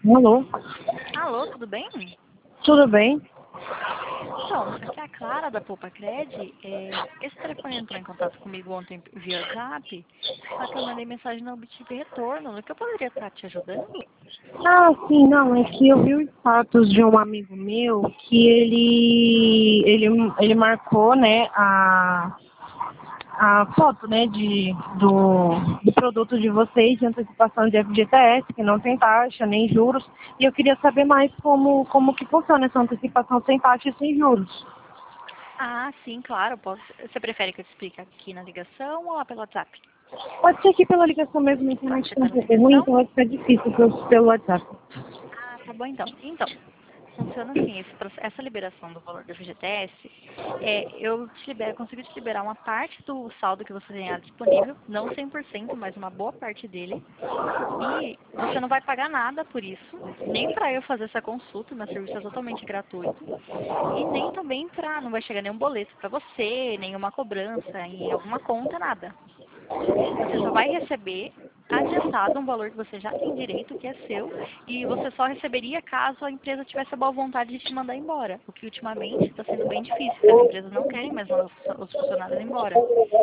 Alô? Alô, tudo bem? Tudo bem? Então, aqui é a Clara da Poupa Cred. Esse telefone entrou em contato comigo ontem via WhatsApp, só que eu mandei mensagem e não obtive retorno. No que eu poderia estar te ajudando? Ah, sim, não, é que eu vi o status de um amigo meu que ele marcou, né, a foto, né, do produto de vocês de antecipação de FGTS, que não tem taxa nem juros, e eu queria saber mais como que funciona essa antecipação sem taxa e sem juros. Ah, sim, claro. Posso. Você prefere que eu te explique aqui na ligação ou lá pelo WhatsApp? Pode ser que pela ligação mesmo, a Pode internet ser está um pela pouco ruim, ligação? então vai ficar difícil pelo WhatsApp. Ah, tá bom então. Então, funciona assim, essa liberação do valor do FGTS, eu consigo te liberar uma parte do saldo que você tenha disponível, não 100%, mas uma boa parte dele. E você não vai pagar nada por isso, nem para eu fazer essa consulta, meu serviço é totalmente gratuito, e nem também para, não vai chegar nenhum boleto para você, nenhuma cobrança em alguma conta, nada. Você só vai receber adiantado um valor que você já tem direito, que é seu, e você só receberia caso a empresa tivesse a boa vontade de te mandar embora, o que ultimamente está sendo bem difícil, porque as empresas não querem mais mandar os funcionários embora.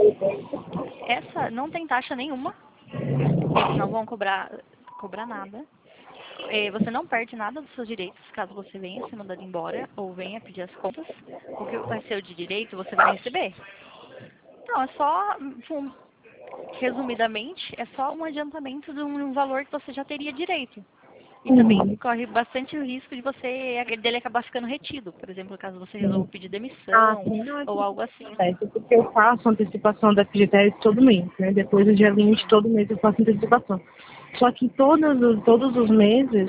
Essa não tem taxa nenhuma, eles não vão cobrar nada. Você não perde nada dos seus direitos caso você venha ser mandado embora ou venha pedir as contas. O que vai ser o de direito você vai receber. Não, é só, resumidamente, é só um adiantamento de um valor que você já teria direito. E também Uhum. corre bastante o risco de dele acabar ficando retido. Por exemplo, caso você resolva Sim. pedir Ah, demissão sim, não, ou isso algo assim. acontece, porque eu faço antecipação da FGTS todo mês, né? Depois do dia 20 Sim. todo mês eu faço antecipação. Só que todos os meses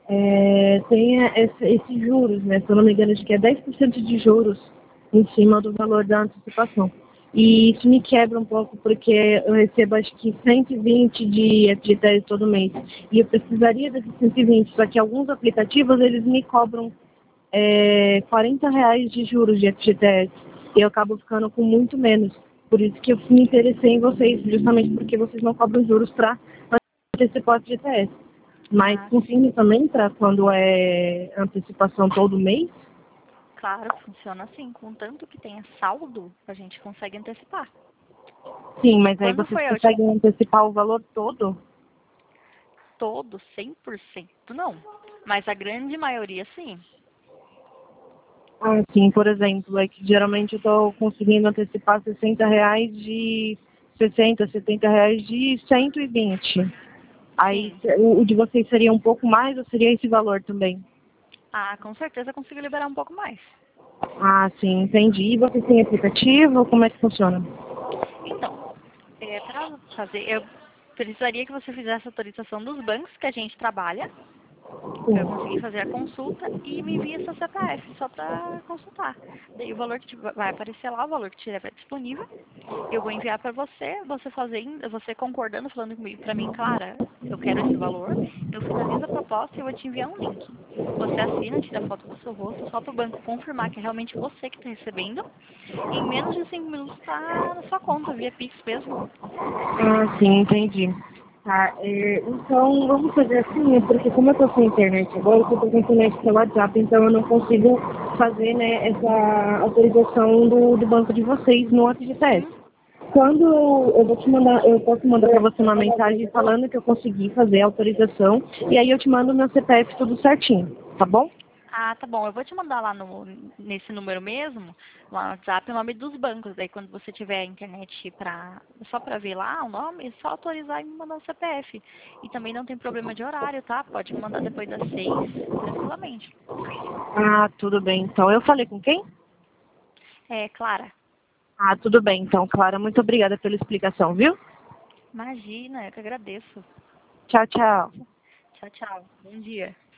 tem esses juros, né? Se eu não me engano, acho que é 10% de juros em cima do valor da antecipação. E isso me quebra um pouco, porque eu recebo acho que 120 de FGTS todo mês. E eu precisaria desses 120, só que alguns aplicativos eles me cobram R$ 40 de juros de FGTS. E eu acabo ficando com muito menos. Por isso que eu me interessei em vocês, justamente porque vocês não cobram juros para antecipar o FGTS. Mas Ah, sim. funciona também para quando é antecipação todo mês? Claro, funciona assim. Contanto que tenha saldo, a gente consegue antecipar. Sim, mas aí Quando vocês foi a última? conseguem antecipar o valor todo? Todo, 100% não. Mas a grande maioria, sim. Ah, sim, por exemplo, é que geralmente eu estou conseguindo antecipar R$ 60 de 60, R$ 70 de 120. Aí Sim. o de vocês seria um pouco mais ou seria esse valor também? Ah, com certeza eu consigo liberar um pouco mais. Ah, sim, entendi. E vocês têm aplicativo? Como é que funciona? Então, para fazer, eu precisaria que você fizesse a autorização dos bancos que a gente trabalha, para eu Sim. conseguir fazer a consulta e me envia seu CPF só para consultar. Daí o valor que vai aparecer lá, o valor que tiver disponível, eu vou enviar para você, você concordando, falando comigo, para mim, Clara, eu quero esse valor, eu finalizo a proposta e eu vou te enviar um link. Você assina, tira a foto do seu rosto, só para o banco confirmar que é realmente você que está recebendo. E em menos de 5 minutos está na sua conta, via Pix mesmo. Ah, sim, entendi. Tá, então vamos fazer assim, porque como eu tô sem internet agora, eu tô com internet pelo WhatsApp, então eu não consigo fazer, né, essa autorização do banco de vocês no FGTS. Uhum. Quando eu vou te mandar, eu posso mandar para você uma mensagem falando que eu consegui fazer a autorização e aí eu te mando meu CPF tudo certinho, tá bom? Ah, tá bom. Eu vou te mandar lá nesse número mesmo, lá no WhatsApp, o nome dos bancos. Daí quando você tiver a internet só pra ver lá o nome, é só autorizar e me mandar o CPF. E também não tem problema de horário, tá? Pode me mandar depois das 6, tranquilamente. Ah, tudo bem. Então, eu falei com quem? Clara, Ah, tudo bem. Então, Clara, muito obrigada pela explicação, viu? imagina, eu que agradeço. Tchau, tchau. Tchau, tchau. Bom dia.